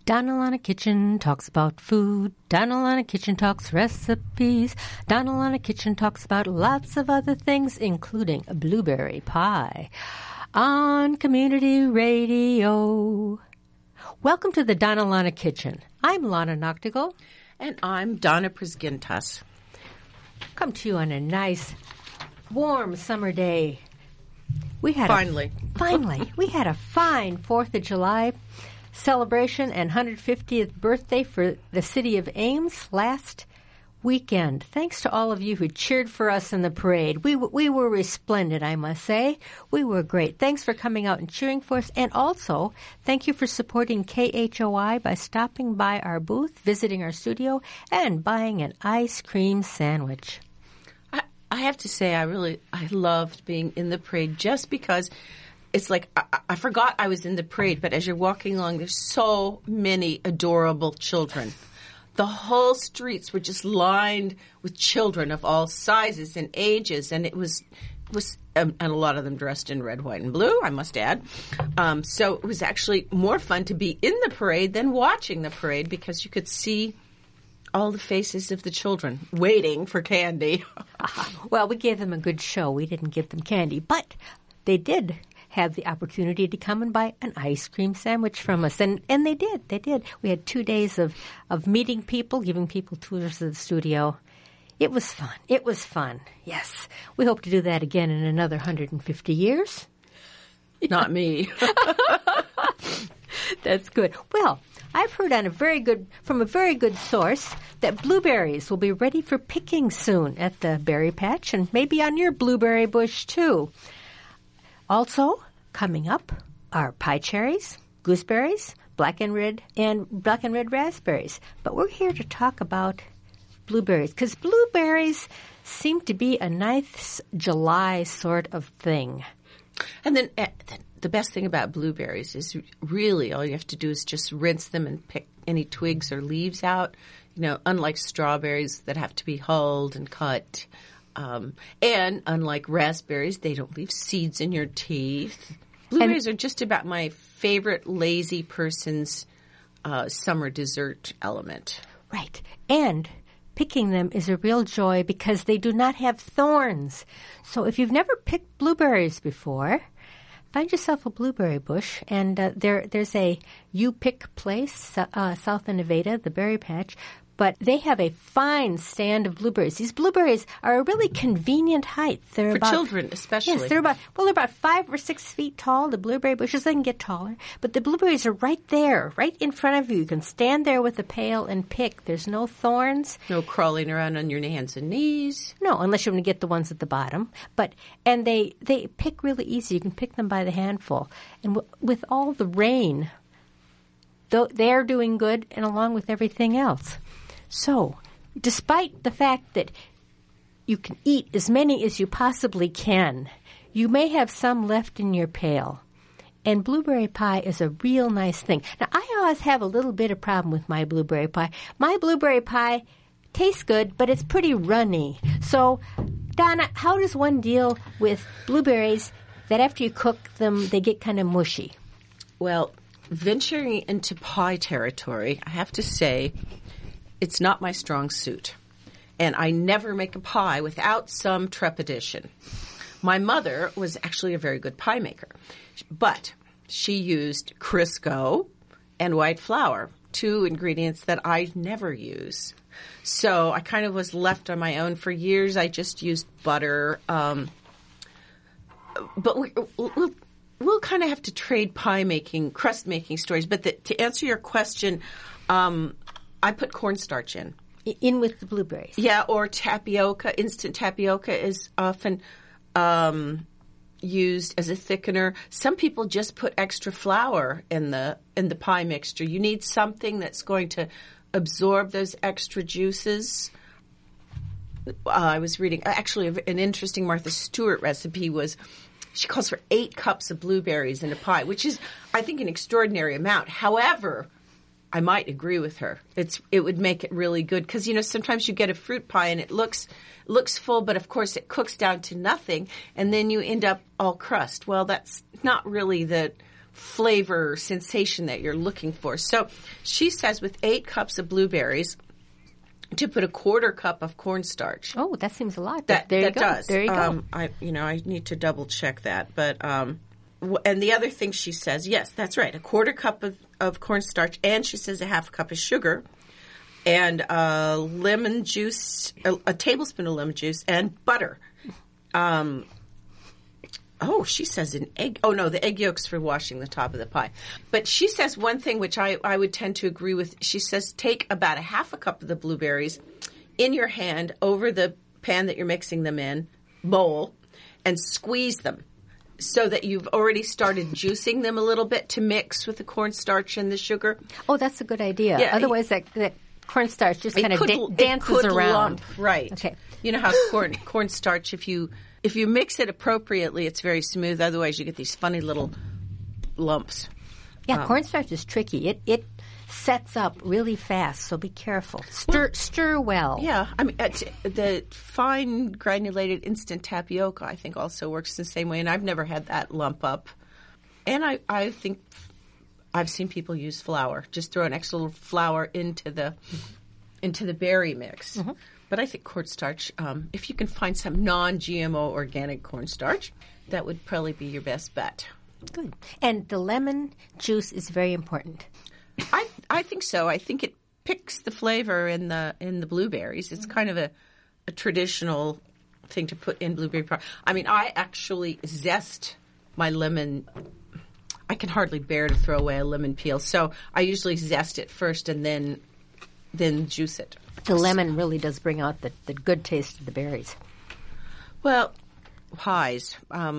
Donna Lana Kitchen talks about food. Donna Lana Kitchen talks recipes. Donna Lana Kitchen talks about lots of other things, including blueberry pie. On Community Radio. Welcome to the Donna Lana Kitchen. I'm Lana Noctigal. And I'm Donna Prisgintas. Come to you on a nice, warm summer day. We had Finally, we had a fine 4th of July celebration and 150th birthday for the city of Ames last weekend. Thanks to all of you who cheered for us in the parade. We were resplendent, I must say. We were great. Thanks for coming out and cheering for us. And also, thank you for supporting KHOI by stopping by our booth, visiting our studio, and buying an ice cream sandwich. I have to say I loved being in the parade just because it's like I forgot I was in the parade, but as you're walking along, there's so many adorable children. The whole streets were just lined with children of all sizes and ages, and it was and a lot of them dressed in red, white, and blue, I must add. So it was actually more fun to be in the parade than watching the parade because you could see all the faces of the children waiting for candy. Well, we gave them a good show. We didn't give them candy, but they did have the opportunity to come and buy an ice cream sandwich from us. And they did. They did. We had 2 days of meeting people, giving people tours of the studio. It was fun. It was fun. Yes. We hope to do that again in another 150 years. Not me. That's good. Well, I've heard from a very good source that blueberries will be ready for picking soon at the berry patch and maybe on your blueberry bush too. Also, coming up are pie cherries, gooseberries, black and red raspberries. But we're here to talk about blueberries because blueberries seem to be a nice July sort of thing. And then the best thing about blueberries is really all you have to do is just rinse them and pick any twigs or leaves out. You know, unlike strawberries that have to be hulled and cut. And unlike raspberries, they don't leave seeds in your teeth. Blueberries are just about my favorite lazy person's summer dessert element. Right. And picking them is a real joy because they do not have thorns. So if you've never picked blueberries before, find yourself a blueberry bush. And there's a You Pick place south in Nevada, the berry patch. But they have a fine stand of blueberries. These blueberries are a really convenient height. For children, especially. Yes, they're about 5 or 6 feet tall. The blueberry bushes, they can get taller. But the blueberries are right there, right in front of you. You can stand there with a pail and pick. There's no thorns. No crawling around on your hands and knees. No, unless you're going to get the ones at the bottom. And they pick really easy. You can pick them by the handful. And with all the rain, they're doing good, and along with everything else. So, despite the fact that you can eat as many as you possibly can, you may have some left in your pail. And blueberry pie is a real nice thing. Now, I always have a little bit of problem with my blueberry pie. My blueberry pie tastes good, but it's pretty runny. So, Donna, how does one deal with blueberries that after you cook them, they get kind of mushy? Well, venturing into pie territory, I have to say, it's not my strong suit, and I never make a pie without some trepidation. My mother was actually a very good pie maker, but she used Crisco and white flour, 2 ingredients that I never use. So I kind of was left on my own. For years, I just used butter. But we'll kind of have to trade pie making, crust making stories. But to answer your question, I put cornstarch in. In with the blueberries? Yeah, or tapioca. Instant tapioca is often used as a thickener. Some people just put extra flour in the pie mixture. You need something that's going to absorb those extra juices. I was reading, actually, an interesting Martha Stewart recipe was, she calls for 8 cups of blueberries in a pie, which is, I think, an extraordinary amount. However, I might agree with her. It would make it really good because, you know, sometimes you get a fruit pie and it looks full, but of course it cooks down to nothing, and then you end up all crust. Well, that's not really the flavor sensation that you're looking for. So she says with 8 cups of blueberries, to put a 1/4 cup of cornstarch. Oh, that seems a lot. That There you go. does. There you go. I need to double check that, but and the other thing she says, yes, that's right, a 1/4 cup of cornstarch, and she says a 1/2 cup of sugar, and lemon juice, a tablespoon of lemon juice, and butter. She says an egg. Oh, no, the egg yolk's for washing the top of the pie. But she says one thing which I would tend to agree with. She says take about a 1/2 cup of the blueberries in your hand over the pan that you're mixing them in, bowl, and squeeze them so that you've already started juicing them a little bit to mix with the cornstarch and the sugar. Oh, that's a good idea. Yeah, Otherwise, that cornstarch just kind of dances it could around. Lump, right. Okay. You know how cornstarch, if you mix it appropriately, it's very smooth. Otherwise, you get these funny little lumps. Yeah, cornstarch is tricky. It sets up really fast, so be careful. Stir well. Yeah, I mean, the fine granulated instant tapioca, I think, also works the same way, and I've never had that lump up. And I think I've seen people use flour, just throw an extra little flour into the berry mix. Mm-hmm. But I think cornstarch, if you can find some non-GMO organic cornstarch, that would probably be your best bet. Good. And the lemon juice is very important. I think so. I think it picks the flavor in the blueberries. It's kind of a traditional thing to put in blueberry pie. I mean, I actually zest my lemon. I can hardly bear to throw away a lemon peel, so I usually zest it first and then juice it. The lemon really does bring out the good taste of the berries. Well, pies.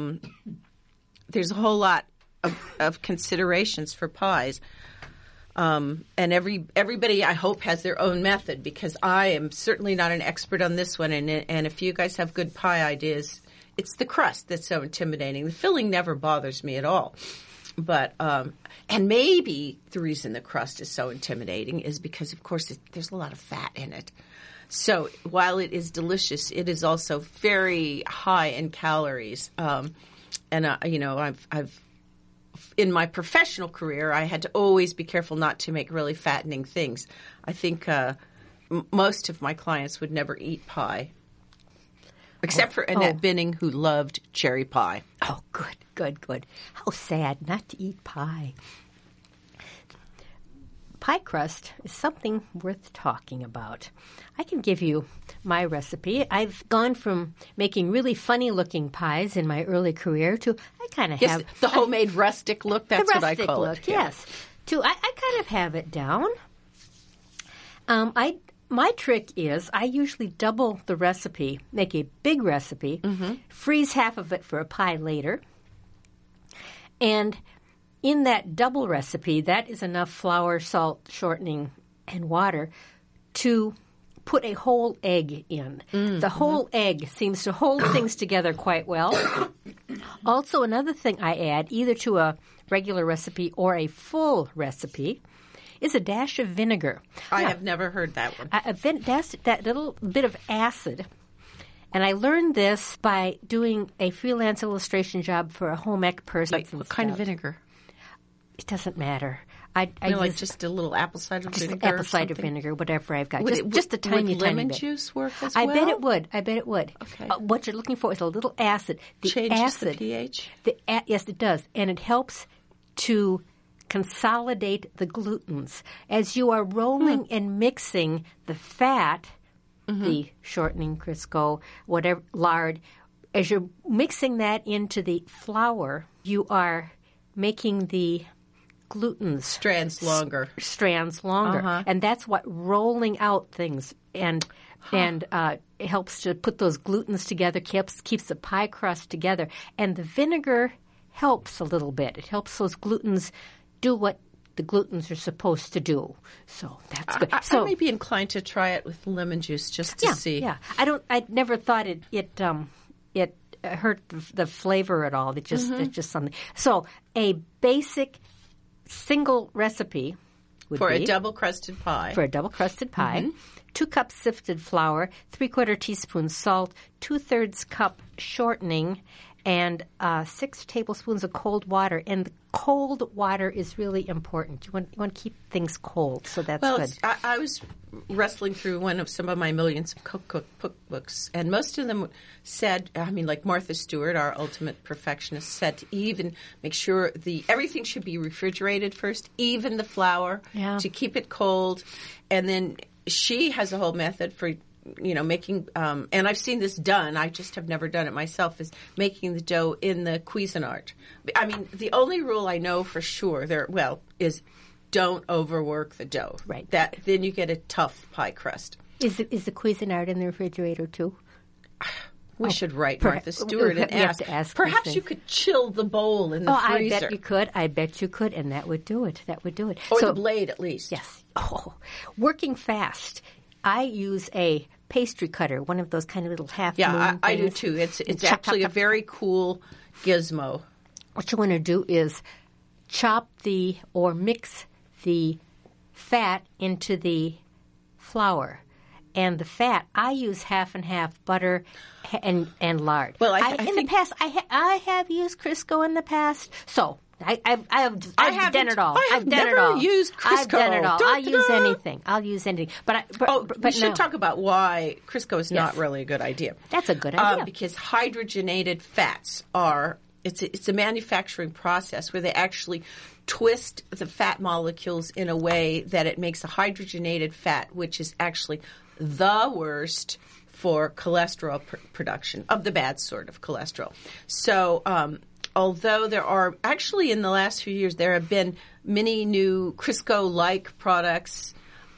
There's a whole lot of considerations for pies. And everybody, I hope, has their own method, because I am certainly not an expert on this one. And if you guys have good pie ideas, it's the crust that's so intimidating. The filling never bothers me at all. But and maybe the reason the crust is so intimidating is because, of course, there's a lot of fat in it. So while it is delicious, it is also very high in calories. I've in my professional career, I had to always be careful not to make really fattening things. I think most of my clients would never eat pie, except for Annette Binning, who loved cherry pie. Oh, good. How sad not to eat pie. Pie crust is something worth talking about. I can give you my recipe. I've gone from making really funny-looking pies in my early career to I kind of have the homemade rustic look. That's what I call look, it. Yes, to I kind of have it down. My trick is I usually double the recipe, make a big recipe, freeze half of it for a pie later, and in that double recipe, that is enough flour, salt, shortening, and water to put a whole egg in. The whole egg seems to hold things together quite well. Also, another thing I add, either to a regular recipe or a full recipe, is a dash of vinegar. I have never heard that one. That little bit of acid. And I learned this by doing a freelance illustration job for a home ec person. What kind of vinegar? It doesn't matter. I like just a little apple cider vinegar. Just apple cider vinegar, whatever I've got. Just a tiny, would lemon bit. Juice work as well? I bet it would. Okay. What you're looking for is a little acid. Changes the pH? Yes, it does. And it helps to consolidate the glutens. As you are rolling and mixing the fat, the shortening, Crisco, whatever, lard, as you're mixing that into the flour, you are making the glutens strands longer, and that's what rolling out things and it helps to put those glutens together, keeps the pie crust together, and the vinegar helps a little bit. It helps those glutens do what the glutens are supposed to do. So that's good. I may be inclined to try it with lemon juice just to see. Yeah, I never thought it hurt the flavor at all. It's just something. So a basic single recipe would for be a double crusted pie. 2 cups sifted flour, 3/4 teaspoon salt, 2/3 cup shortening, and 6 tablespoons of cold water. And the cold water is really important. You want to keep things cold, so that's Well, good. I was wrestling through some of my millions of cookbooks, and most of them said, like Martha Stewart, our ultimate perfectionist, said to even make sure everything should be refrigerated first, even the flour, to keep it cold. And then she has a whole method for making, and I've seen this done, I just have never done it myself, is making the dough in the Cuisinart. The only rule I know for sure is don't overwork the dough. Right. Then you get a tough pie crust. Is the Cuisinart in the refrigerator too? We should write Martha Stewart and ask. Perhaps you could chill the bowl in the freezer. I bet you could, and that would do it. Or the blade, at least. Yes. Oh, working fast. I use a pastry cutter, one of those kind of little half moon things. I do too. It's actually a very cool gizmo. What you want to do is chop or mix the fat into the flour. And the fat, I use half and half butter and lard. Well, the past, I have used Crisco in the past, so I've done it all. I've never used Crisco. I've done it all. I'll use anything. But we should talk about why Crisco is not really a good idea. That's a good idea. Because hydrogenated fats it's a manufacturing process where they actually twist the fat molecules in a way that it makes a hydrogenated fat, which is actually the worst for cholesterol production, of the bad sort of cholesterol. So although there are actually in the last few years there have been many new Crisco-like products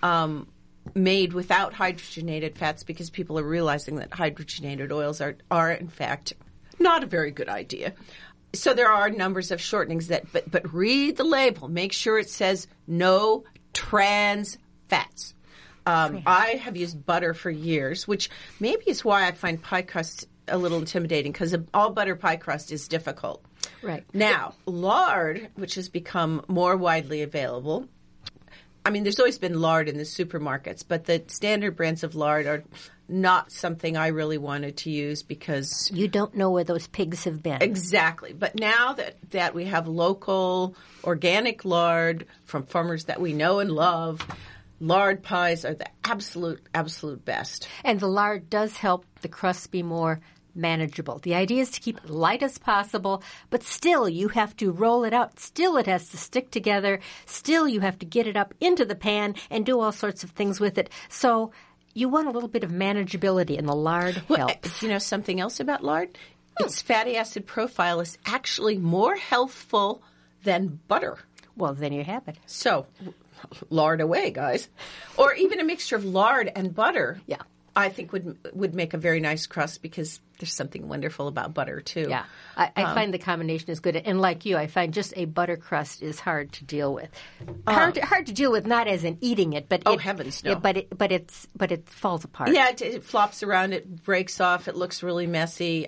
made without hydrogenated fats, because people are realizing that hydrogenated oils are in fact not a very good idea. So there are numbers of shortenings but read the label. Make sure it says no trans fats. I have used butter for years, which maybe is why I find pie crust a little intimidating, because all butter pie crust is difficult. Right. Now, lard, which has become more widely available. There's always been lard in the supermarkets, but the standard brands of lard are not something I really wanted to use because you don't know where those pigs have been. Exactly. But now that we have local organic lard from farmers that we know and love, lard pies are the absolute best. And the lard does help the crust be more manageable. The idea is to keep it light as possible, but still you have to roll it out. Still it has to stick together. Still you have to get it up into the pan and do all sorts of things with it. So you want a little bit of manageability, and the lard helps. You know something else about lard? Its fatty acid profile is actually more healthful than butter. Well, then you have it. So lard away, guys. Or even a mixture of lard and butter. Yeah. I think would make a very nice crust, because there's something wonderful about butter too. Yeah, I find the combination is good, and like you, I find just a butter crust is hard to deal with. Hard to deal with, not as in eating it, but heavens no. But it falls apart. Yeah, it flops around, it breaks off, it looks really messy.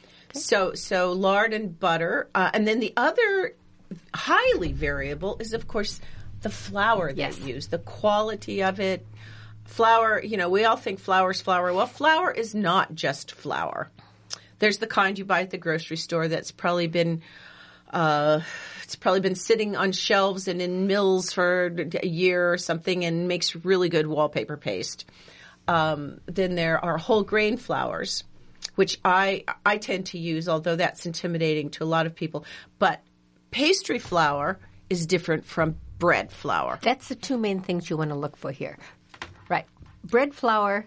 So lard and butter, and then the other highly variable is, of course, the flour that you use, the quality of it. Flour, we all think flour's flour. Well, flour is not just flour. There's the kind you buy at the grocery store that's probably been sitting on shelves and in mills for a year or something and makes really good wallpaper paste. Then there are whole grain flours, which I tend to use, although that's intimidating to a lot of people. But pastry flour is different from bread flour. That's the two main things you want to look for here. Right. Bread flour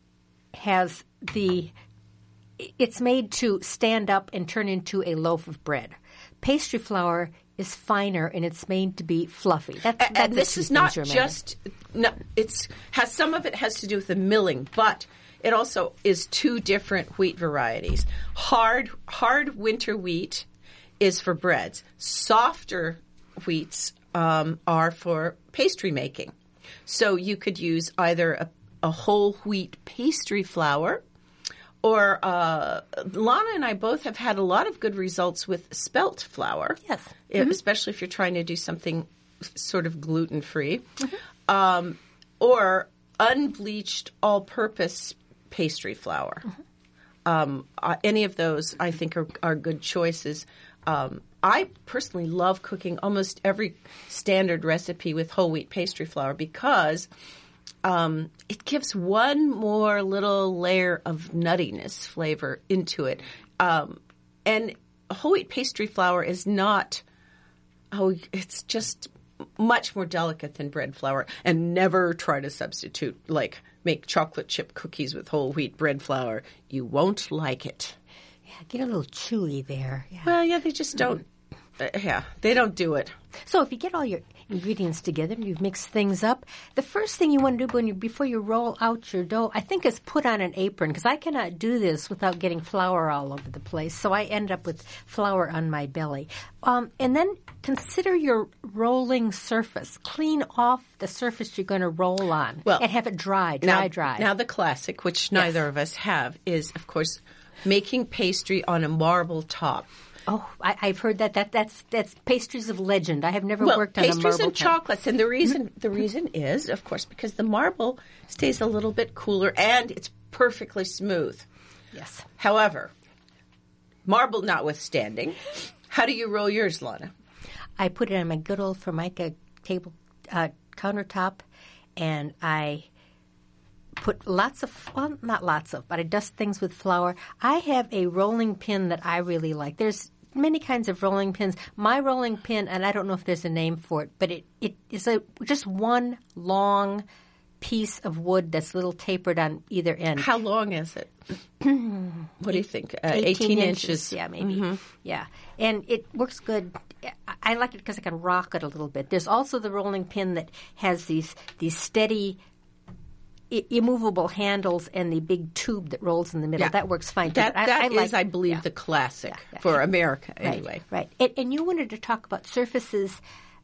it's made to stand up and turn into a loaf of bread. Pastry flour is finer, and it's made to be fluffy. And this is not just some of it has to do with the milling, but it also is two different wheat varieties. Hard winter wheat is for breads. Softer wheats are for pastry making. So you could use either a whole wheat pastry flour, or Lana and I both have had a lot of good results with spelt flour. Yes. Especially if you're trying to do something sort of gluten-free. Mm-hmm. Or unbleached all-purpose pastry flour. Mm-hmm. Any of those, I think, are good choices. I personally love cooking almost every standard recipe with whole wheat pastry flour because it gives one more little layer of nuttiness flavor into it. And whole wheat pastry flour is not, it's just much more delicate than bread flour. And never try to substitute, like make chocolate chip cookies with whole wheat bread flour. You won't like it. Yeah, get a little chewy there. Yeah. Well, yeah, they just don't. They don't do it. So if you get all your ingredients together and you've mixed things up, the first thing you want to do before you roll out your dough, I think, is put on an apron, because I cannot do this without getting flour all over the place. So I end up with flour on my belly. And then consider your rolling surface. Clean off the surface you're going to roll on and have it dry. Now the classic, which neither of us have, is, of course, making pastry on a marble top. Oh, I've heard that's pastries of legend. I have never worked on a marble pastries and top. chocolates, and the reason is, of course, because the marble stays a little bit cooler and it's perfectly smooth. Yes. However, marble notwithstanding, how do you roll yours, Lana? I put it on my good old Formica table countertop, and I put not lots of, but I dust things with flour. I have a rolling pin that I really like. There's many kinds of rolling pins. My rolling pin, and I don't know if there's a name for it, but it is just one long piece of wood that's a little tapered on either end. How long is it? What do you think? 18 inches. Yeah, maybe. Mm-hmm. Yeah. And it works good. I like it because I can rock it a little bit. There's also the rolling pin that has these steady immovable handles and the big tube that rolls in the middle. Yeah. That works fine too. That is, I believe, the classic for America anyway. Right. And you wanted to talk about surfaces.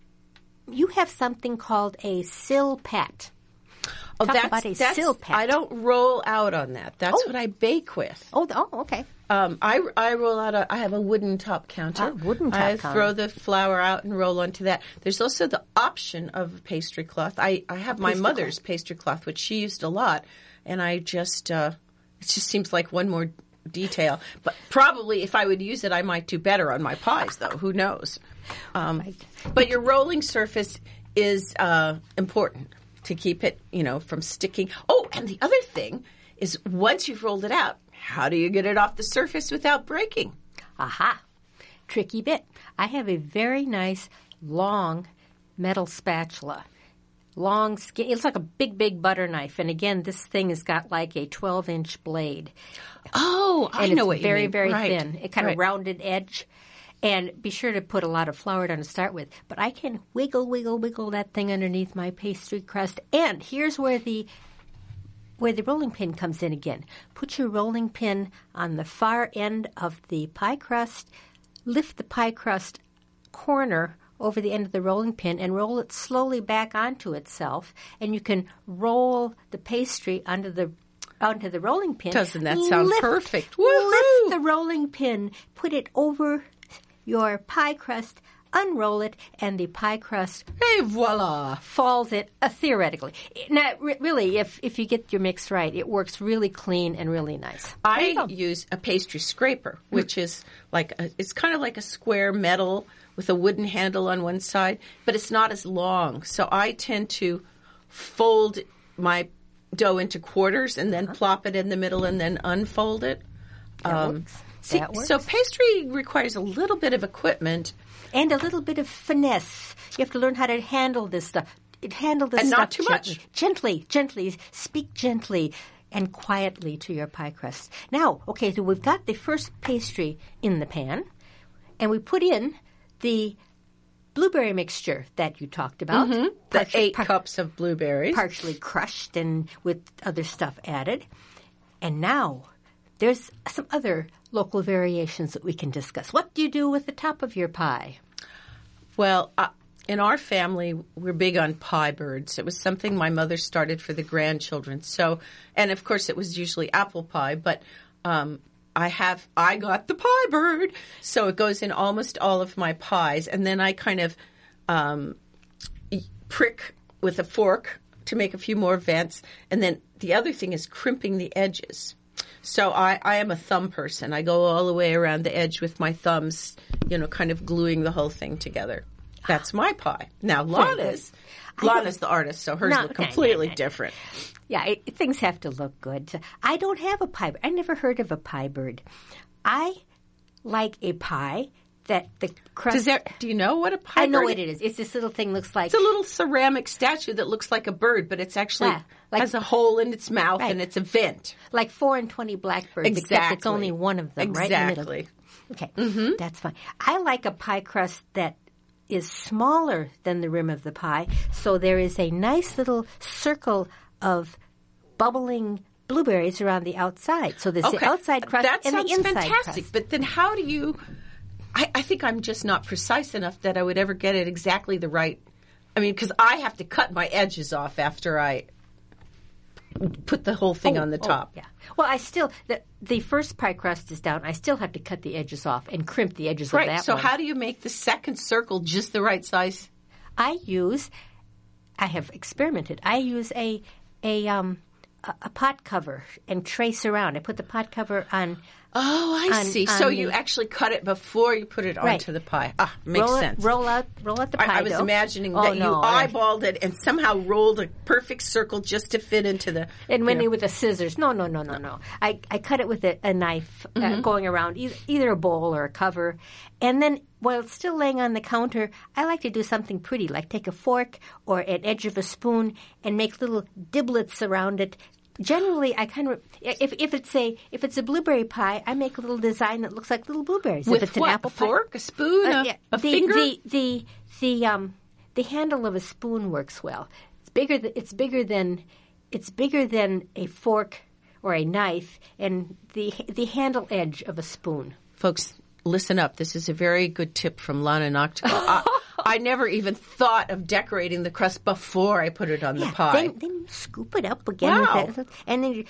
You have something called a sill pat. Talk about a sill pat. I don't roll out on that. That's what I bake with. Oh, okay. I roll out. I have a wooden top counter. I throw the flour out and roll onto that. There's also the option of pastry cloth. I have my mother's pastry cloth, which she used a lot, and I just it just seems like one more detail. But probably if I would use it, I might do better on my pies, though. Who knows? Right. But your rolling surface is important to keep it, from sticking. Oh, and the other thing is, once you've rolled it out, how do you get it off the surface without breaking? Aha. Tricky bit. I have a very nice, long metal spatula. Long skin. It's like a big butter knife. And again, this thing has got like a 12-inch blade. Oh, I know what you mean. It's very, very thin. It kind of rounded edge. And be sure to put a lot of flour down to start with. But I can wiggle that thing underneath my pastry crust. And here's where the rolling pin comes in again. Put your rolling pin on the far end of the pie crust. Lift the pie crust corner over the end of the rolling pin and roll it slowly back onto itself. And you can roll the pastry onto the rolling pin. Doesn't that sound perfect? Woohoo! Lift the rolling pin. Put it over your pie crust, unroll it, and the pie crust, hey, voila, falls in, theoretically. Now, really, if you get your mix right, it works really clean and really nice. I use a pastry scraper, which is it's kind of like a square metal with a wooden handle on one side, but it's not as long. So I tend to fold my dough into quarters and then plop it in the middle and then unfold it. That works. So pastry requires a little bit of equipment. And a little bit of finesse. You have to learn how to handle this stuff. Handle this and stuff not too much. Gently. Speak gently and quietly to your pie crust. Now, okay, so we've got the first pastry in the pan, and we put in the blueberry mixture that you talked about. Mm-hmm. The 8 cups of blueberries. Partially crushed and with other stuff added. And now there's some other local variations that we can discuss. What do you do with the top of your pie? Well, in our family, we're big on pie birds. It was something my mother started for the grandchildren. So, and of course, it was usually apple pie, but I got the pie bird, so it goes in almost all of my pies, and then I kind of prick with a fork to make a few more vents, and then the other thing is crimping the edges. So I am a thumb person. I go all the way around the edge with my thumbs, kind of gluing the whole thing together. That's my pie. Now, Lana's the artist, so hers look completely different. Yeah, things have to look good. I don't have a pie bird. I never heard of a pie bird. I like a pie that the crust... Do you know what a pie bird is? I know what it is. It's this little thing looks like... It's a little ceramic statue that looks like a bird, but it's actually has a hole in its mouth and it's a vent. Like 4 and 20 blackbirds, except it's only one of them, right? Exactly. Okay, that's fine. I like a pie crust that is smaller than the rim of the pie, so there is a nice little circle of bubbling blueberries around the outside. So there's the outside crust and the inside fantastic. crust. But then how do you... I think I'm just not precise enough that I would ever get it exactly the right... I mean, because I have to cut my edges off after I put the whole thing on the top. Yeah. Well, I still... The first pie crust is down. I still have to cut the edges off and crimp the edges of that Right. So one. how do you make the second circle just the right size? I have experimented. I use a pot cover and trace around. I put the pot cover on... Oh, I see. So you actually cut it before you put it onto the pie. Ah, makes sense. Roll out the pie I was imagining that you eyeballed it and somehow rolled a perfect circle just to fit into the... And when with the scissors. No. I cut it with a knife going around either a bowl or a cover. And then while it's still laying on the counter, I like to do something pretty, like take a fork or an edge of a spoon and make little diblets around it. Generally, I kind of if it's a blueberry pie, I make a little design that looks like little blueberries. With if it's what? an apple A fork, pie, a spoon, a finger. The handle of a spoon works well. It's bigger than a fork or a knife, and the handle edge of a spoon. Folks, listen up. This is a very good tip from Lana Noctigal. I never even thought of decorating the crust before I put it on the pie. Then you scoop it up again with it, and then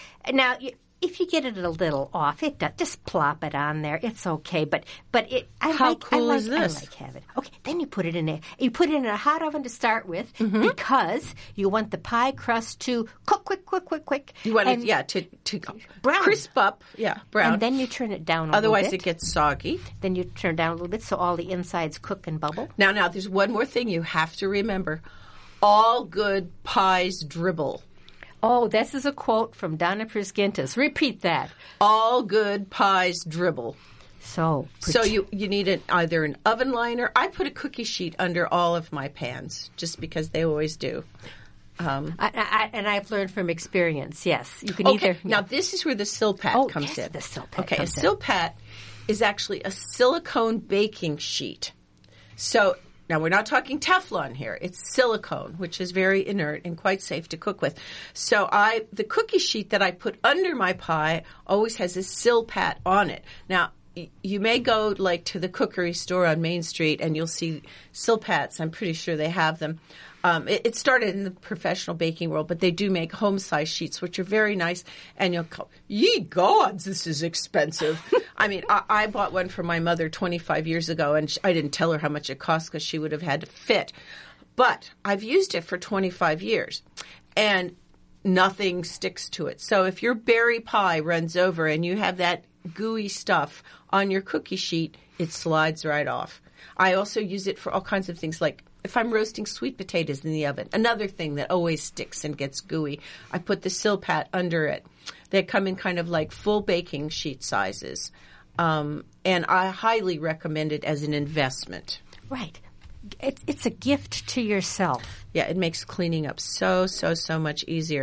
if you get it a little off, just plop it on there. It's okay, but How cool is this? I like having it. Okay, then you put it in a hot oven to start with because you want the pie crust to cook quick. You want it, to brown. Crisp up, brown. And then you turn it down a Otherwise little bit. it gets soggy. Then you turn it down a little bit so all the insides cook and bubble. Now, there's one more thing you have to remember. All good pies dribble. Oh, this is a quote from Donna Prisgintis. Repeat that. All good pies dribble. So you need either an oven liner. I put a cookie sheet under all of my pans just because they always do. And I've learned from experience, yes. You can either... Now, this is where the Silpat comes in. The Silpat a Silpat is actually a silicone baking sheet. So... Now, we're not talking Teflon here. It's silicone, which is very inert and quite safe to cook with. So the cookie sheet that I put under my pie always has a Silpat on it. Now, you may go to the cookery store on Main Street and you'll see Silpats. I'm pretty sure they have them. It started in the professional baking world, but they do make home-size sheets, which are very nice. And you'll go, ye gods, this is expensive. I mean, I bought one for my mother 25 years ago, and I didn't tell her how much it cost because she would have had to fit. But I've used it for 25 years, and nothing sticks to it. So if your berry pie runs over and you have that gooey stuff on your cookie sheet, it slides right off. I also use it for all kinds of things like if I'm roasting sweet potatoes in the oven, another thing that always sticks and gets gooey, I put the Silpat under it. They come in kind of like full baking sheet sizes. And I highly recommend it as an investment. Right. It's a gift to yourself. Yeah, it makes cleaning up so much easier.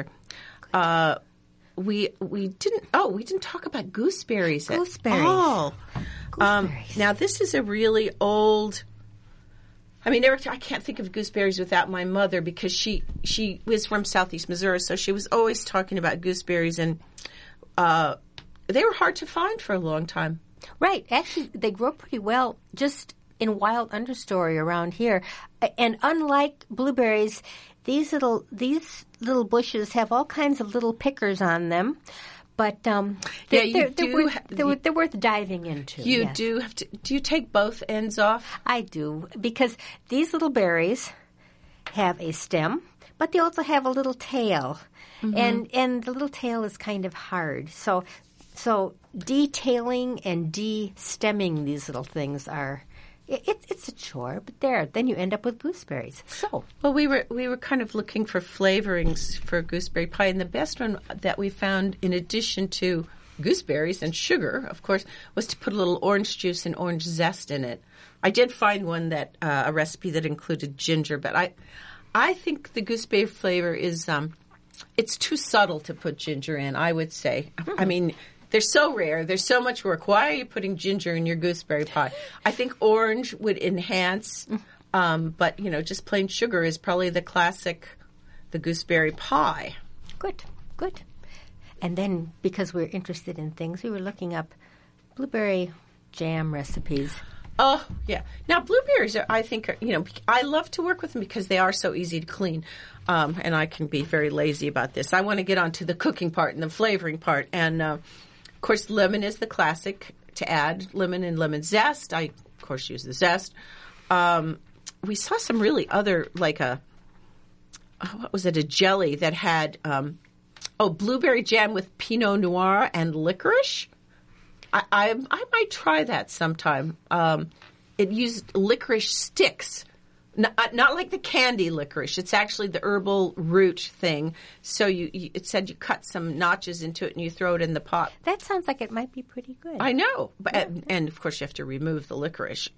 We didn't talk about gooseberries. Gooseberries. Gooseberries. Now this is a really old... I mean, I can't think of gooseberries without my mother because she was from Southeast Missouri, so she was always talking about gooseberries, and they were hard to find for a long time. Right. Actually, they grow pretty well just in wild understory around here. And unlike blueberries, these little bushes have all kinds of little pickers on them. But they're worth diving into. You do have to. Do you take both ends off? I do, because these little berries have a stem, but they also have a little tail, and the little tail is kind of hard. So So detailing and de-stemming these little things are, it's a chore, but then you end up with gooseberries. So, well, we were kind of looking for flavorings for gooseberry pie, and the best one that we found, in addition to gooseberries and sugar, of course, was to put a little orange juice and orange zest in it. I did find one a recipe that included ginger, but I think the gooseberry flavor is it's too subtle to put ginger in, I would say. I mean, they're so rare. There's so much work. Why are you putting ginger in your gooseberry pie? I think orange would enhance, but, just plain sugar is probably the gooseberry pie. Good. And then, because we're interested in things, we were looking up blueberry jam recipes. Oh, yeah. Now, blueberries, I think, I love to work with them because they are so easy to clean. And I can be very lazy about this. I want to get on to the cooking part and the flavoring part. And, of course, lemon is the classic to add. Lemon and lemon zest. I, of course, use the zest. We saw some really other, like a jelly that had, blueberry jam with Pinot Noir and licorice. I might try that sometime. It used licorice sticks, not like the candy licorice. It's actually the herbal root thing. So it said you cut some notches into it and you throw it in the pot. That sounds like it might be pretty good. I know, and of course you have to remove the licorice.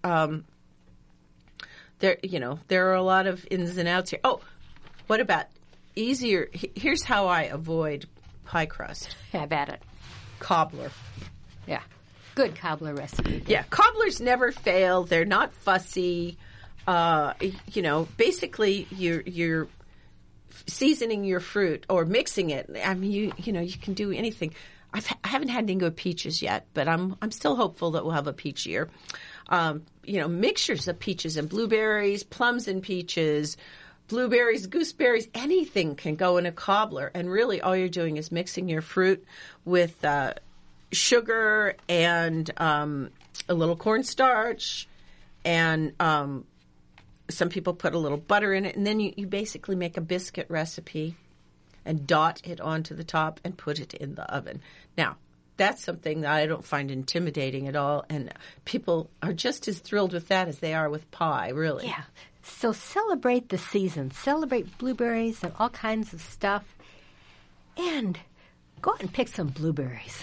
There are a lot of ins and outs here. Oh, what about easier? Here's how I avoid pie crust. Have at it. Cobbler. Yeah. Good cobbler recipe. Yeah. Cobblers never fail. They're not fussy. Basically you're seasoning your fruit or mixing it. I mean, you can do anything. I haven't had any good peaches yet, but I'm still hopeful that we'll have a peach year. Mixtures of peaches and blueberries, plums and peaches, blueberries, gooseberries, anything can go in a cobbler. And really all you're doing is mixing your fruit with sugar and a little cornstarch, and some people put a little butter in it, and then you basically make a biscuit recipe and dot it onto the top and put it in the oven. Now, that's something that I don't find intimidating at all, and people are just as thrilled with that as they are with pie, really. Yeah. So celebrate the season. Celebrate blueberries and all kinds of stuff, and go out and pick some blueberries.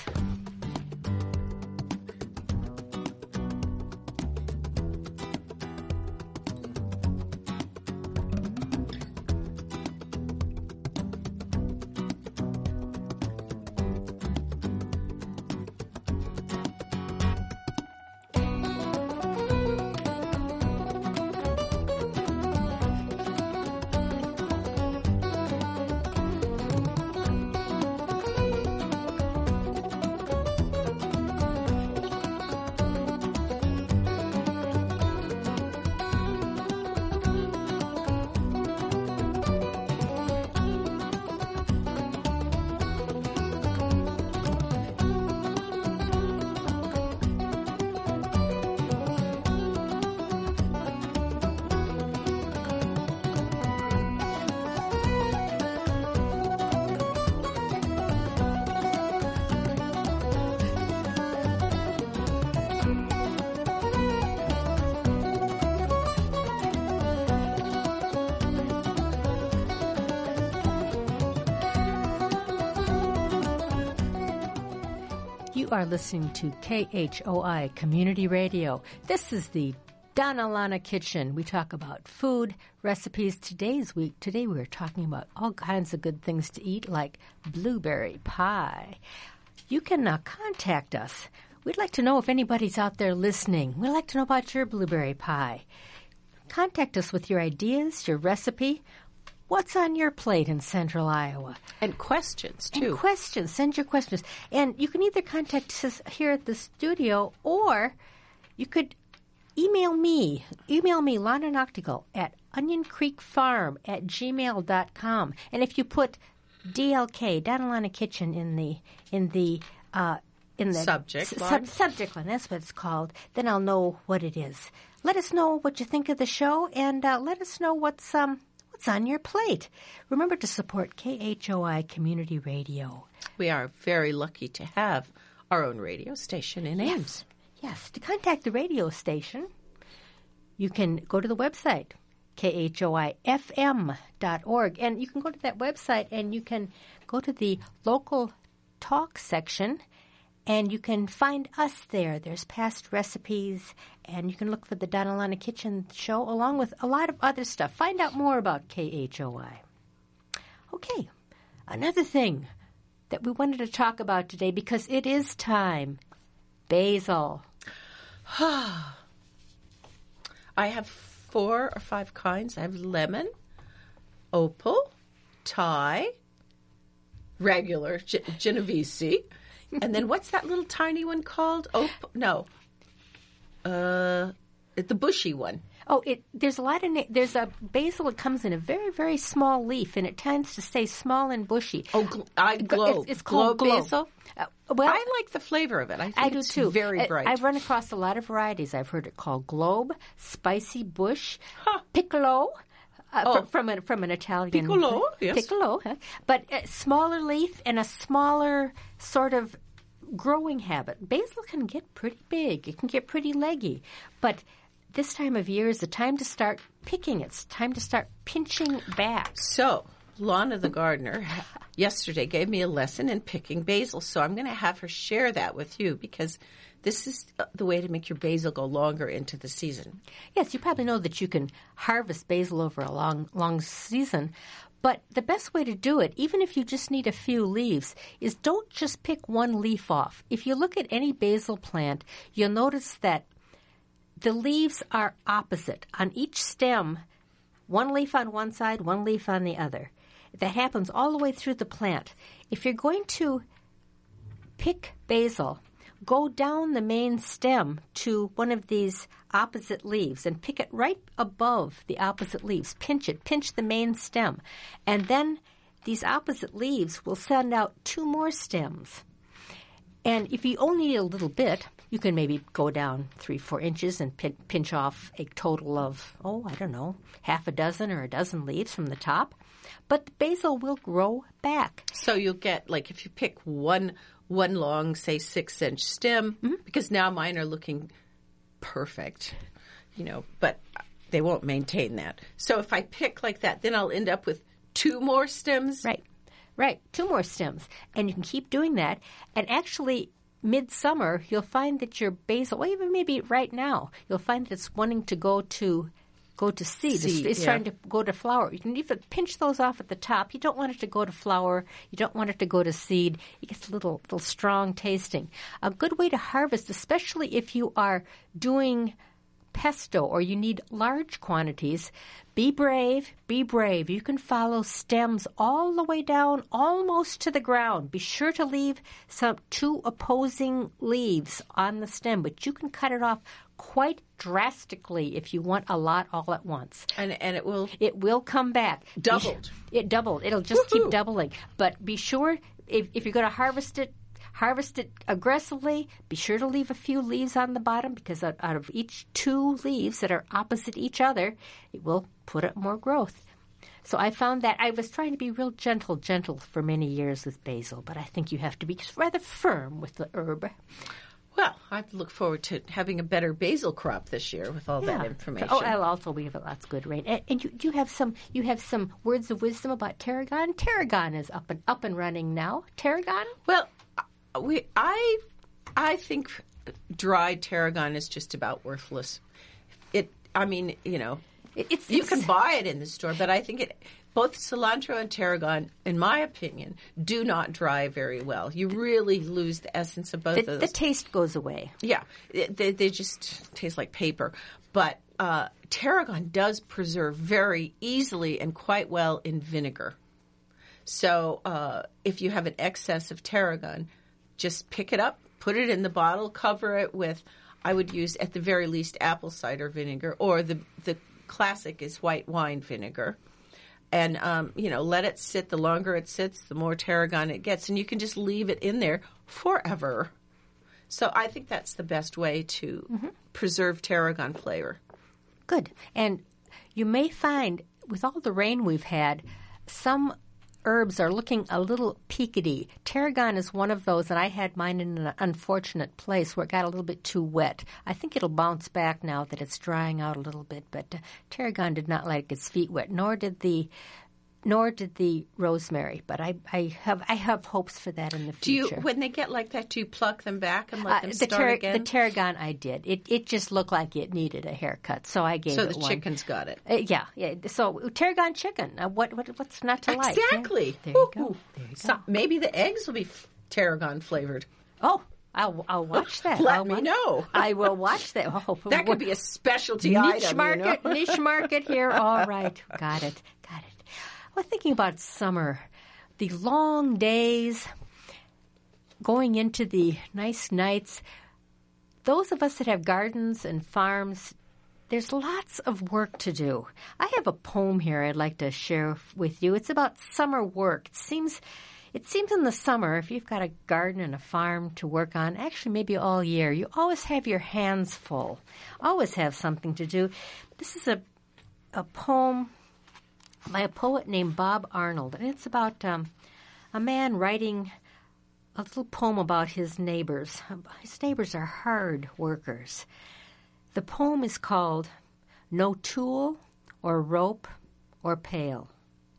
You are listening to KHOI Community Radio. This is the Donna Lana Kitchen. We talk about food, recipes. Today we're talking about all kinds of good things to eat, like blueberry pie. You can contact us. We'd like to know if anybody's out there listening. We'd like to know about your blueberry pie. Contact us with your ideas, your recipe. What's on your plate in Central Iowa? And questions, too. Send your questions. And you can either contact us here at the studio, or you could email me. Email me, Lana Noctigal, at onioncreekfarm@gmail.com. And if you put DLK, Donna Lana Kitchen, in the subject line. Subject line, that's what it's called, then I'll know what it is. Let us know what you think of the show, and let us know what's on your plate. Remember to support KHOI Community Radio. We are very lucky to have our own radio station in Ames. Yes. To contact the radio station, you can go to the website, khoifm.org. And you can go to that website and you can go to the local talk section and you can find us there. There's past recipes and you can look for the Donalana Kitchen show along with a lot of other stuff. Find out more about KHOI. Okay, another thing that we wanted to talk about today because it is time. Basil. I have 4 or 5 kinds. I have lemon, opal, Thai, regular Genovese, and then what's that little tiny one called? No, the bushy one. Oh, there's a lot of there's a basil that comes in a very, very small leaf, and it tends to stay small and bushy. Oh, globe. It's called globe basil. Well, I like the flavor of it. I think I do it's too. Very bright. I've run across a lot of varieties. I've heard it called globe, spicy bush, piccolo. From an Italian piccolo, yes. Piccolo, but a smaller leaf and a smaller sort of growing habit. Basil can get pretty big. It can get pretty leggy, but this time of year is the time to start picking. It's time to start pinching back. So, Lana the gardener yesterday gave me a lesson in picking basil. So I'm going to have her share that with you because this is the way to make your basil go longer into the season. Yes, you probably know that you can harvest basil over a long season. But the best way to do it, even if you just need a few leaves, is don't just pick one leaf off. If you look at any basil plant, you'll notice that the leaves are opposite. On each stem, one leaf on one side, one leaf on the other. That happens all the way through the plant. If you're going to pick basil, go down the main stem to one of these opposite leaves and pick it right above the opposite leaves. Pinch it. Pinch the main stem. And then these opposite leaves will send out 2 more stems. And if you only need a little bit, you can maybe go down 3-4 inches and pinch off a total of, half a dozen or a dozen leaves from the top. But the basil will grow back. So you'll get, like, if you pick one long, say, 6-inch stem, because now mine are looking perfect, but they won't maintain that. So if I pick like that, then I'll end up with 2 more stems. Right, 2 more stems. And you can keep doing that. And actually, midsummer, you'll find that your basil, or even maybe right now, you'll find that it's wanting to go to seed. It's starting to go to flower. You can even pinch those off at the top. You don't want it to go to flower. You don't want it to go to seed. It gets a little strong tasting. A good way to harvest, especially if you are doing pesto or you need large quantities, be brave, be brave. You can follow stems all the way down almost to the ground. Be sure to leave 2 opposing leaves on the stem, but you can cut it off quite drastically if you want a lot all at once. And it will come back. Doubled. It doubled. It'll just keep doubling. But be sure if you're going to harvest it aggressively. Be sure to leave a few leaves on the bottom because out of each 2 leaves that are opposite each other, it will put up more growth. So I found that I was trying to be real gentle for many years with basil, but I think you have to be rather firm with the herb. Well, I look forward to having a better basil crop this year with all that information. Oh, and also we have lots of good rain. And you have some words of wisdom about tarragon. Tarragon is up and running now. Tarragon? Well, I think dried tarragon is just about worthless. You can buy it in the store, but I think both cilantro and tarragon, in my opinion, do not dry very well. You really lose the essence of both of those. The taste goes away. Yeah, they just taste like paper. But tarragon does preserve very easily and quite well in vinegar. So if you have an excess of tarragon, just pick it up, put it in the bottle, cover it with, I would use at the very least apple cider vinegar, or the classic is white wine vinegar. And, let it sit. The longer it sits, the more tarragon it gets. And you can just leave it in there forever. So I think that's the best way to preserve tarragon flavor. Good. And you may find, with all the rain we've had, some herbs are looking a little peakedy. Tarragon is one of those, and I had mine in an unfortunate place where it got a little bit too wet. I think it'll bounce back now that it's drying out a little bit, but tarragon did not like its feet wet, nor did the rosemary. But I have hopes for that in the future. When they get like that, do you pluck them back and let them start again? The tarragon I did. It just looked like it needed a haircut, so I gave it one. So the chickens got it. Yeah. So tarragon chicken. What's not to like? Exactly. Yeah. There you go. So maybe the eggs will be tarragon flavored. Oh, I'll watch that. Let me know. I will watch that. Oh, that could be a specialty item. Niche market here. All right. Got it. Well, thinking about summer, the long days, going into the nice nights, those of us that have gardens and farms, there's lots of work to do. I have a poem here I'd like to share with you. It's about summer work. It seems in the summer, if you've got a garden and a farm to work on, actually maybe all year, you always have your hands full, always have something to do. This is a poem by a poet named Bob Arnold, and it's about a man writing a little poem about his neighbors. His neighbors are hard workers. The poem is called No Tool or Rope or Pail.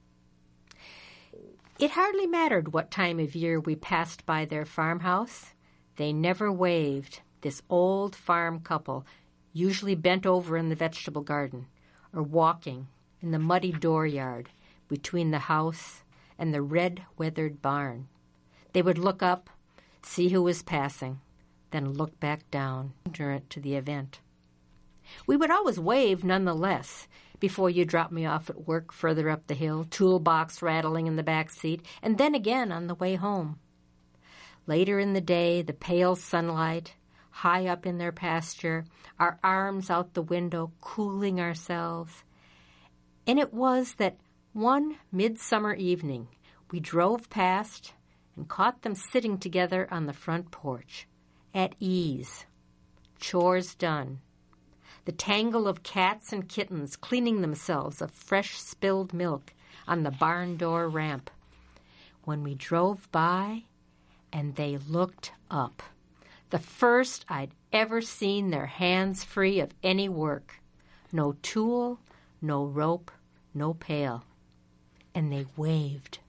It hardly mattered what time of year we passed by their farmhouse. They never waved, this old farm couple, usually bent over in the vegetable garden or walking in the muddy dooryard between the house and the red-weathered barn. They would look up, see who was passing, then look back down to the event. We would always wave nonetheless before you dropped me off at work further up the hill, toolbox rattling in the back seat, and then again on the way home. Later in the day, the pale sunlight, high up in their pasture, our arms out the window, cooling ourselves. And it was that one midsummer evening we drove past and caught them sitting together on the front porch, at ease, chores done, the tangle of cats and kittens cleaning themselves of fresh spilled milk on the barn door ramp. When we drove by and they looked up, the first I'd ever seen their hands free of any work, no tool, no rope, no pail. And they waved.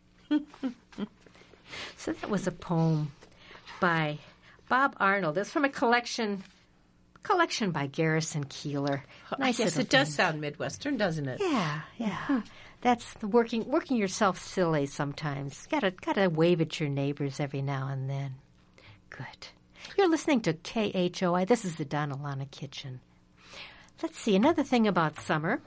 So that was a poem by Bob Arnold. It's from a collection by Garrison Keillor. Nice. Yes, it does sound Midwestern, doesn't it? Yeah. That's the working yourself silly sometimes. Gotta wave at your neighbors every now and then. Good. You're listening to KHOI. This is the Donna Lana Kitchen. Let's see, another thing about summer.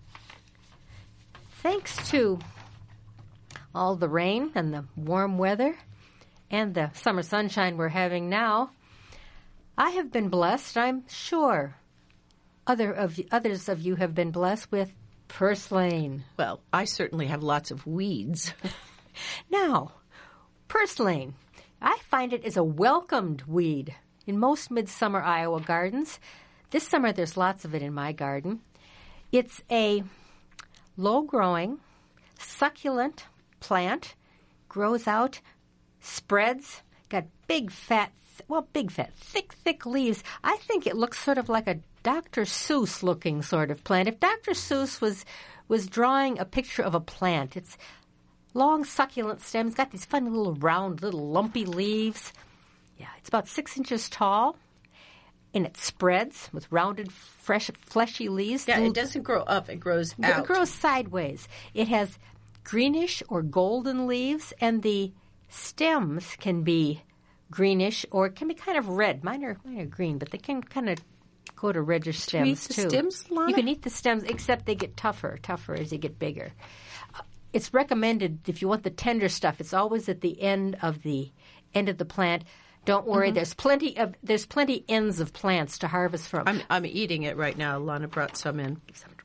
Thanks to all the rain and the warm weather and the summer sunshine we're having now, I have been blessed, I'm sure others of you have been blessed with purslane. Well, I certainly have lots of weeds. Now, purslane, I find it is a welcomed weed in most midsummer Iowa gardens. This summer there's lots of it in my garden. It's a low-growing, succulent plant, grows out, spreads, got big, thick leaves. I think it looks sort of like a Dr. Seuss-looking sort of plant. If Dr. Seuss was drawing a picture of a plant, it's long, succulent stems, got these funny little round, little lumpy leaves. Yeah, it's about 6 inches tall. And it spreads with rounded, fresh, fleshy leaves. Yeah, it doesn't grow up. It grows out. It grows sideways. It has greenish or golden leaves, and the stems can be greenish or it can be kind of red. Mine are green, but they can kind of go to reddish stems, too. You can eat the stems, Lana? You can eat the stems, except they get tougher as you get bigger. It's recommended, if you want the tender stuff, it's always at the end of the plant. Don't worry, there's plenty ends of plants to harvest from. I'm eating it right now. Lana brought some in.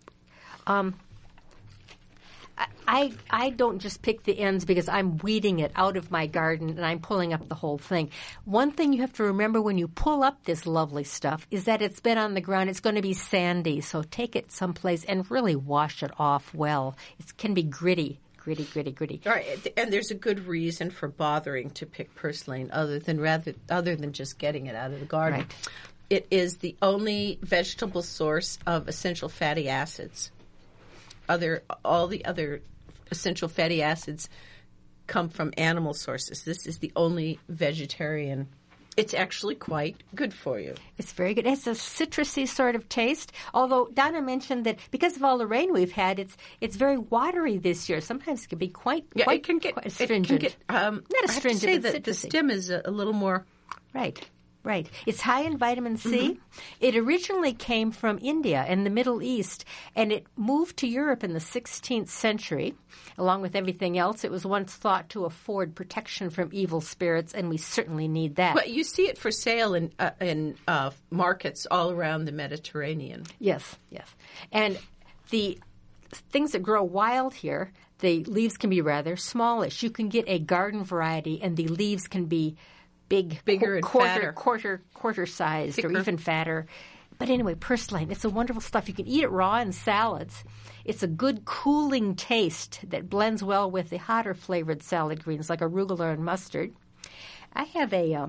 I don't just pick the ends because I'm weeding it out of my garden and I'm pulling up the whole thing. One thing you have to remember when you pull up this lovely stuff is that it's been on the ground. It's going to be sandy, so take it someplace and really wash it off well. It can be gritty gritty. All right, and there's a good reason for bothering to pick purslane other than just getting it out of the garden. Right. It is the only vegetable source of essential fatty acids. All the other essential fatty acids come from animal sources. This is the only vegetarian. It's actually quite good for you. It's very good. It has a citrusy sort of taste. Although Donna mentioned that because of all the rain we've had, it's very watery this year. Sometimes it can be quite astringent. Not astringent, I have to say but that the citrusy. stem is a little more. Right. It's high in vitamin C. It originally came from India and the Middle East, and it moved to Europe in the 16th century. Along with everything else, it was once thought to afford protection from evil spirits, and we certainly need that. Well, you see it for sale in markets all around the Mediterranean. Yes. And the things that grow wild here, the leaves can be rather smallish. You can get a garden variety, and the leaves can be bigger and fatter. quarter sized, Thicker. or even fatter. But anyway, purslane, it's a wonderful stuff. You can eat it raw in salads. It's a good cooling taste that blends well with the hotter flavored salad greens like arugula and mustard. I have a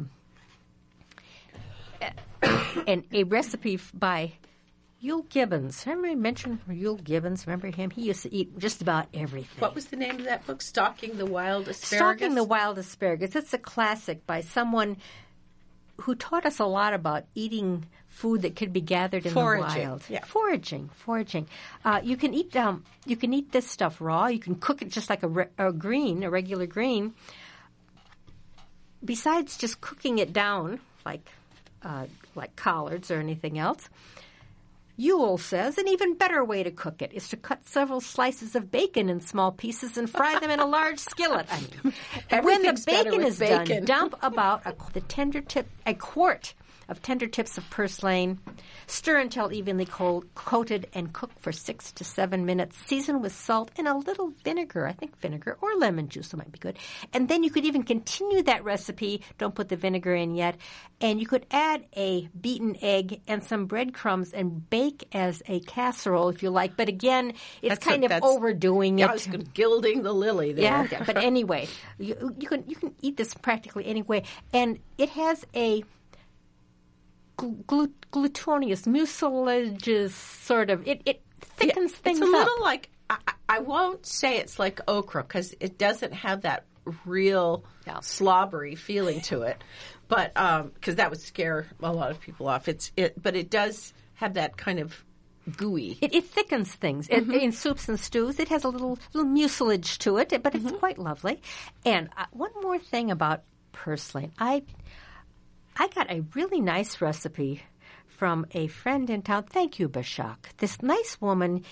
recipe by Yule Gibbons. Remember I mentioned Yule Gibbons? Remember him? He used to eat just about everything. What was the name of that book? Stalking the Wild Asparagus? Stalking the Wild Asparagus. It's a classic by someone who taught us a lot about eating food that could be gathered in the wild. Yeah. Foraging. You can eat this stuff raw. You can cook it just like a regular green. Besides just cooking it down like collards or anything else, Yule says an even better way to cook it is to cut several slices of bacon in small pieces and fry them in a large skillet. When the bacon is done, dump about a quart of tender tips of purslane. Stir until evenly coated and cook for 6 to 7 minutes. Season with salt and a little vinegar. I think vinegar or lemon juice might be good. And then you could even continue that recipe. Don't put the vinegar in yet. And you could add a beaten egg and some breadcrumbs and bake as a casserole if you like. But again, it's that's overdoing it. I was gilding the lily there. Yeah, but anyway, you can eat this practically any way. And it has a glutinous, mucilaginous sort of, it thickens things up. It's a little like, I won't say it's like okra because it doesn't have that real slobbery feeling to it, but because that would scare a lot of people off. But it does have that kind of gooey. It thickens things. In soups and stews, it has a little mucilage to it, but it's quite lovely. And one more thing about purslane. I got a really nice recipe from a friend in town. Thank you, Bashak. This nice woman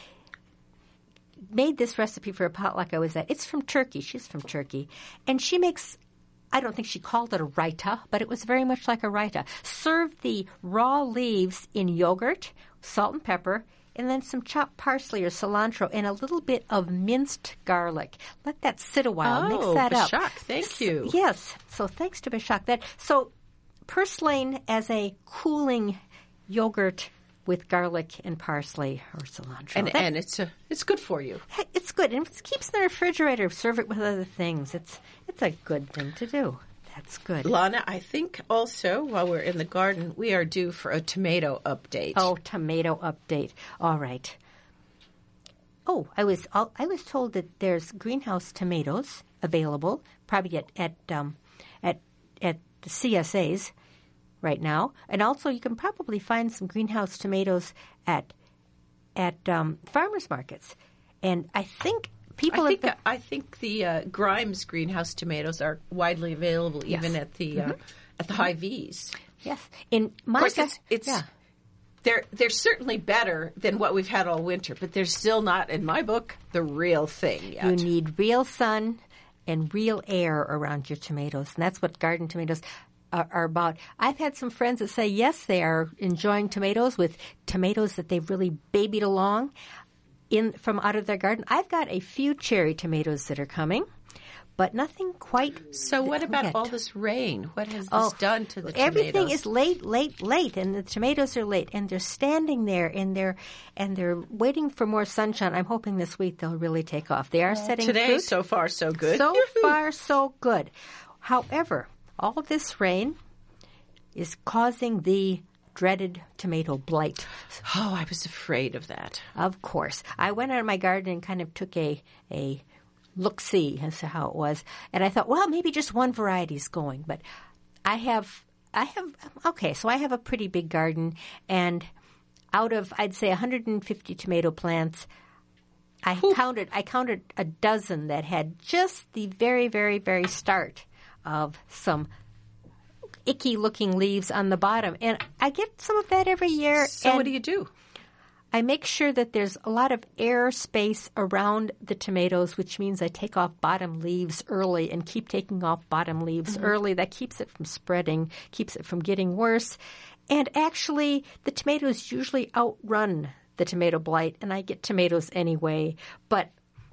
made this recipe for a potluck I was at. It's from Turkey. She's from Turkey. And she makes, I don't think she called it a raita, but it was very much like a raita. Serve the raw leaves in yogurt, salt and pepper, and then some chopped parsley or cilantro and a little bit of minced garlic. Let that sit a while. Mix that up. Bashak, thank you. Yes. So thanks to Bashak. Purslane as a cooling yogurt with garlic and parsley or cilantro. And it's good for you. It's good. And it keeps in the refrigerator. Serve it with other things. It's a good thing to do. That's good. Lana, I think also while we're in the garden, we are due for a tomato update. Oh, tomato update. All right. Oh, I was told that there's greenhouse tomatoes available, probably at the CSAs right now, and also you can probably find some greenhouse tomatoes at farmers markets. And I think I think the Grimes greenhouse tomatoes are widely available, even at the Hy-Vees. Yes, in my of course, they're certainly better than what we've had all winter, but they're still not, in my book, the real thing yet. You need real sun and real air around your tomatoes, and that's what garden tomatoes are about. I've had some friends that say, yes, they are enjoying tomatoes with tomatoes that they've really babied along from out of their garden. I've got a few cherry tomatoes that are coming, but nothing quite. So what about yet. all this rain? What has this done to the tomatoes? Everything is late, and the tomatoes are late, and they're standing there, and they're waiting for more sunshine. I'm hoping this week they'll really take off. They are setting today. fruit. So far, so good. So far, so good. However, all this rain is causing the dreaded tomato blight. Oh, I was afraid of that. Of course. I went out of my garden and kind of took a look-see as to how it was. And I thought, well, maybe just one variety is going. But I have a pretty big garden. And out of, I'd say, 150 tomato plants, I counted a dozen that had just the very, very, very start of some icky-looking leaves on the bottom. And I get some of that every year. So what do you do? I make sure that there's a lot of air space around the tomatoes, which means I take off bottom leaves early and keep taking off bottom leaves early. That keeps it from spreading, keeps it from getting worse. And actually, the tomatoes usually outrun the tomato blight, and I get tomatoes anyway. But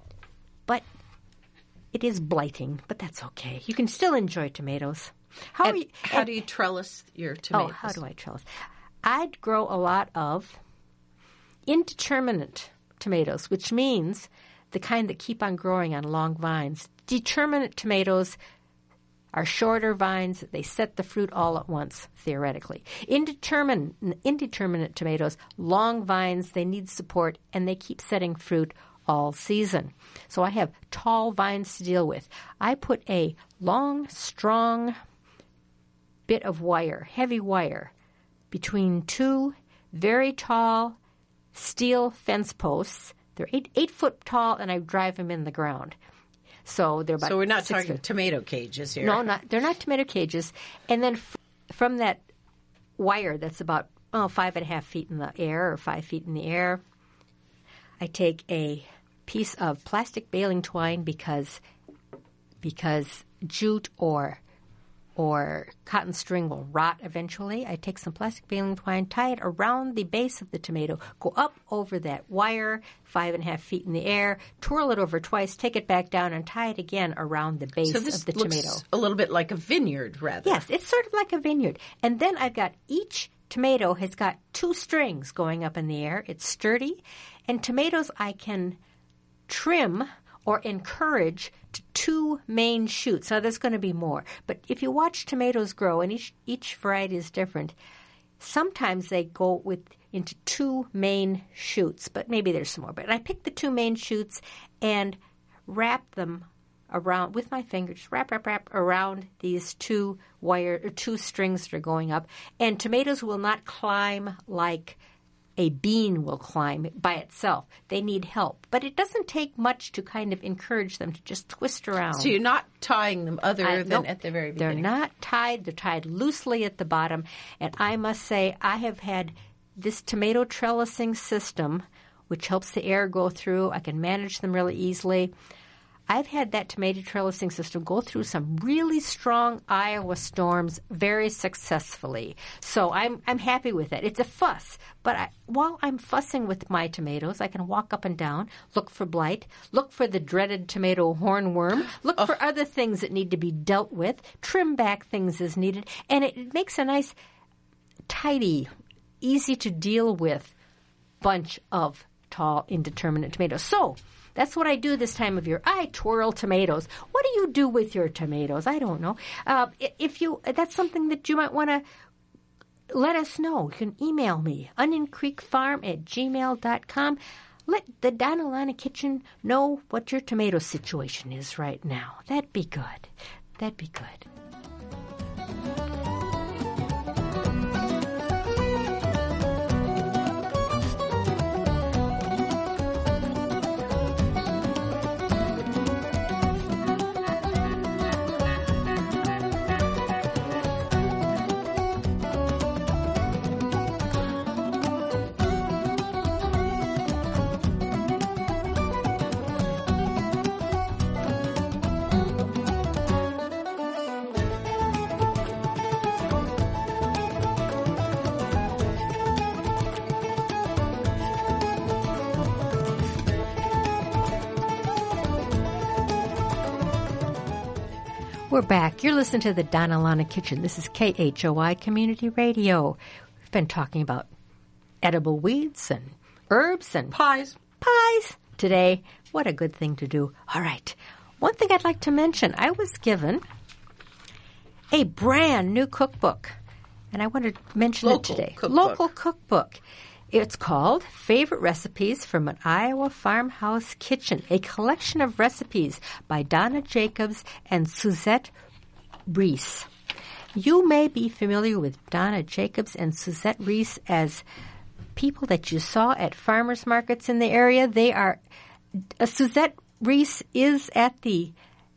it is blighting, but that's okay. You can still enjoy tomatoes. How do you trellis your tomatoes? Oh, how do I trellis? I'd grow a lot of indeterminate tomatoes, which means the kind that keep on growing on long vines. Determinate tomatoes are shorter vines. They set the fruit all at once, theoretically. Indeterminate tomatoes, long vines, they need support, and they keep setting fruit all season. So I have tall vines to deal with. I put a long, strong bit of wire, heavy wire, between two very tall steel fence posts. They're 8 foot tall, and I drive them in the ground. So they're about. So we're not 6 talking foot. tomato cages here. No, they're not tomato cages. And then from that wire that's about 5.5 feet in the air or 5 feet in the air, I take a piece of plastic baling twine because jute or cotton string will rot eventually. I take some plastic baling twine, tie it around the base of the tomato, go up over that wire, 5.5 feet in the air, twirl it over twice, take it back down, and tie it again around the base So this of the looks tomato. a little bit like a vineyard, rather. Yes, it's sort of like a vineyard. And then I've got each tomato has got 2 strings going up in the air. It's sturdy. And tomatoes I can trim or encourage to 2 main shoots. Now, there's going to be more. But if you watch tomatoes grow, and each variety is different, sometimes they go into 2 main shoots, but maybe there's some more. But I pick the 2 main shoots and wrap them around with my fingers, wrap around these 2 strings that are going up. And tomatoes will not climb like a bean will climb by itself. They need help. But it doesn't take much to kind of encourage them to just twist around. So you're not tying them other than at the very beginning? They're not tied. They're tied loosely at the bottom. And I must say, I have had this tomato trellising system, which helps the air go through. I can manage them really easily. I've had that tomato trellising system go through some really strong Iowa storms very successfully. So I'm happy with it. It's a fuss. But while I'm fussing with my tomatoes, I can walk up and down, look for blight, look for the dreaded tomato hornworm, look for other things that need to be dealt with, trim back things as needed. And it makes a nice, tidy, easy to deal with bunch of tall, indeterminate tomatoes. So that's what I do this time of year. I twirl tomatoes. What do you do with your tomatoes? I don't know. That's something that you might want to let us know. You can email me, onioncreekfarm@gmail.com. Let the Donna Lana Kitchen know what your tomato situation is right now. That'd be good. That'd be good. We're back. You're listening to the Donna Lana Kitchen. This is KHOI Community Radio. We've been talking about edible weeds and herbs and Pies. Today. What a good thing to do. All right. One thing I'd like to mention, I was given a brand new cookbook, and I want to mention it today. Local cookbook. It's called Favorite Recipes from an Iowa Farmhouse Kitchen, a collection of recipes by Donna Jacobs and Suzette Reese. You may be familiar with Donna Jacobs and Suzette Reese as people that you saw at farmers markets in the area. They are Suzette Reese is at the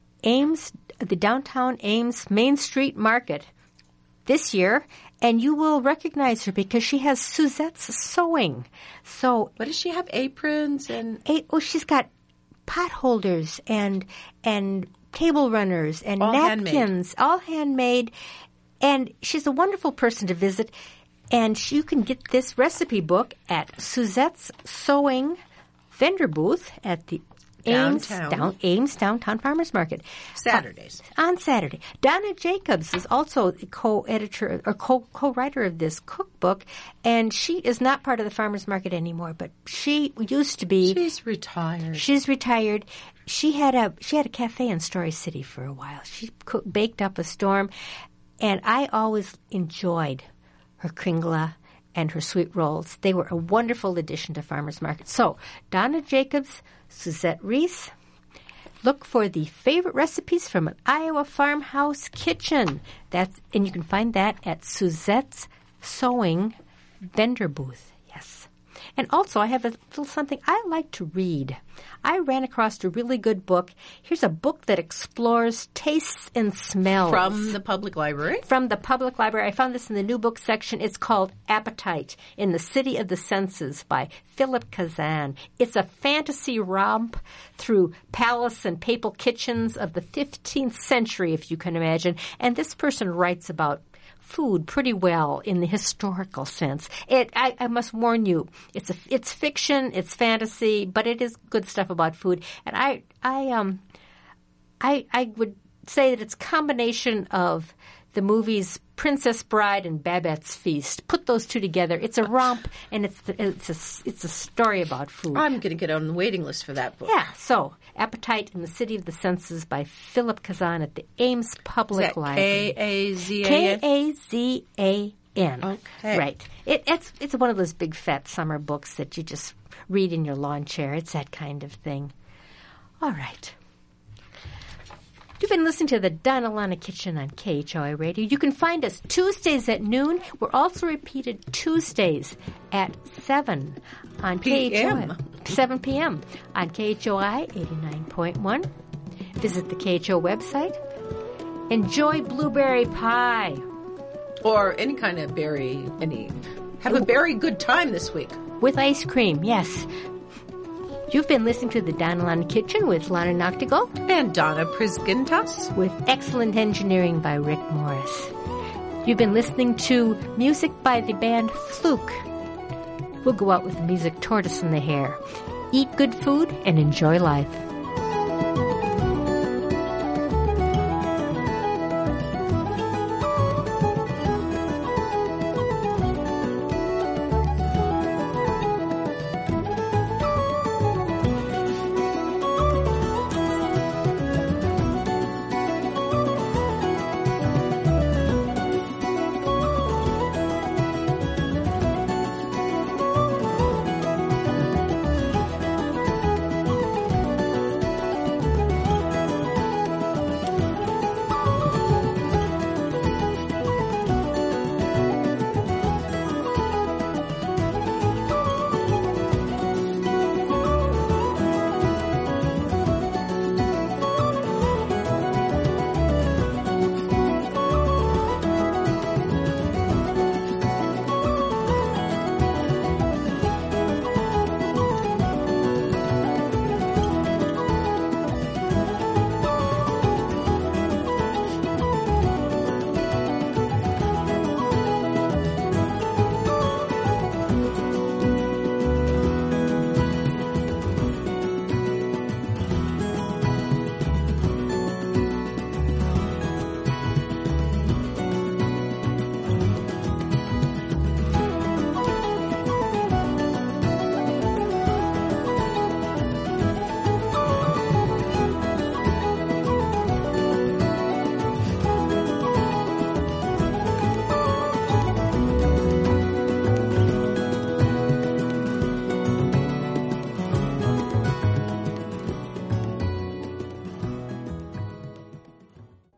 downtown Ames Main Street Market this year, and you will recognize her because she has Suzette's Sewing. So, what does she have? Aprons and she's got pot holders and table runners and all napkins, all handmade. And she's a wonderful person to visit. And you can get this recipe book at Suzette's Sewing vendor booth at the Ames Downtown Farmers Market. Saturdays. On Saturday. Donna Jacobs is also the co-editor or co-writer of this cookbook, and she is not part of the farmers market anymore, but she used to be. She's retired. She had a cafe in Story City for a while. She baked up a storm, and I always enjoyed her kringla and her sweet rolls. They were a wonderful addition to farmers market. So, Donna Jacobs, Suzette Reese, look for the favorite recipes from an Iowa Farmhouse Kitchen. And you can find that at Suzette's Sewing vendor booth. Yes. And also, I have a little something I like to read. I ran across a really good book. Here's a book that explores tastes and smells. From the public library? From the public library. I found this in the new book section. It's called Appetite in the City of the Senses by Philip Kazan. It's a fantasy romp through palace and papal kitchens of the 15th century, if you can imagine. And this person writes about food pretty well in the historical sense. I must warn you, it's fiction, it's fantasy, but it is good stuff about food. And I would say that it's a combination of the movies Princess Bride and Babette's Feast. Put those two together. It's a romp, and it's a story about food. I'm going to get on the waiting list for that book. Yeah, so Appetite in the City of the Senses by Philip Kazan at the Ames Public Library. K-A-Z-A-N? K-A-Z-A-N. Okay. Right. It's one of those big fat summer books that you just read in your lawn chair. It's that kind of thing. All right. You've been listening to the Donna Lana Kitchen on KHOI Radio. You can find us Tuesdays at noon. We're also repeated Tuesdays at 7 on KHOI. 7 p.m. on KHOI 89.1. Visit the KHO website. Enjoy blueberry pie. Or any kind of berry. Have a very good time this week. With ice cream, yes. You've been listening to the Donna Lana Kitchen with Lana Noctigal and Donna Prisgintas with excellent engineering by Rick Morris. You've been listening to music by the band Fluke. We'll go out with the music Tortoise in the Hair. Eat good food and enjoy life.